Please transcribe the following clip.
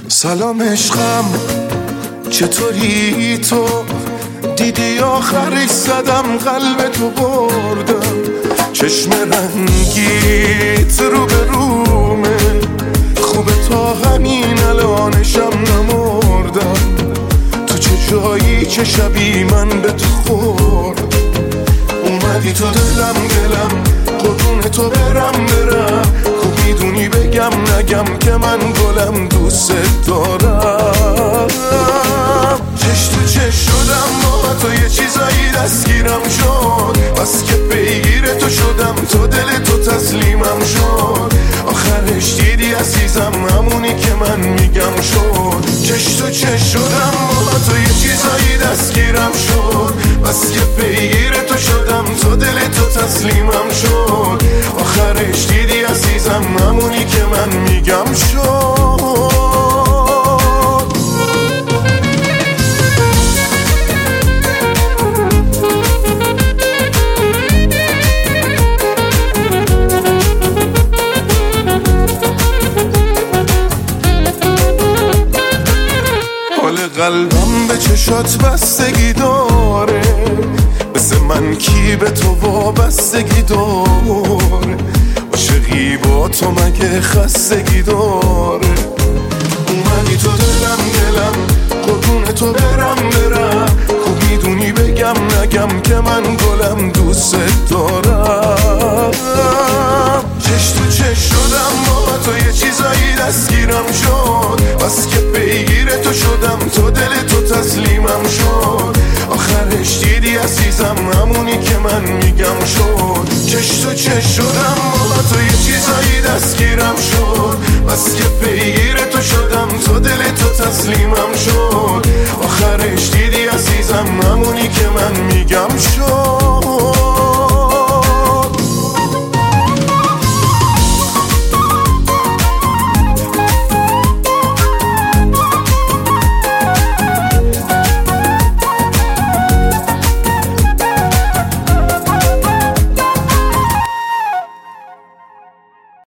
سلام عشقم، چطوری تو؟ دیدی آخرش زدم قلب تو بردم، چشم رنگیت رو به رومه، خوبه تا همین الانشم نمردم. تو چه جایی چه شبی من به تو خورد، اومدی تو دلم قربون تو برم خوب میدونی بگم نگم که من گلم دوست دارم. چش تو چش شدم با تو، یه چیزایی دستگیرم شد، بس که پیگیر تو شدم، تو دل تو تسلیمم شد. آخرش دیدی عزیزم همونی که من میگم شد. چش تو چش شدم با تو، یه چیزایی دستگیرم شد، بس که پیگیر تو شدم، تو دل تو تسلیمم شد. آخرش دیدی عزیزم همونی که من میگم شد. حال قلبم به چشات بستگی داره، مثل من کی به تو وابستگی داره؟ عاشقی با تو مگه خستگی داره؟ اومدی تو دلم قربون تو برم خوب میدونی بگم نگم که من گلم دوست دارم. چش تو چش شدم با تو، یه چیزایی دستگیرم شد، بس که پیگیر تو شدم، تو دل تو تسلیمم شد. آخرش دیدی عزیزم همونی که من میگم شد. چش تو چش شدم با تو، یه چیزایی دستگیرم شد، بس که پیگیر تو شدم، تو دل تو تسلیمم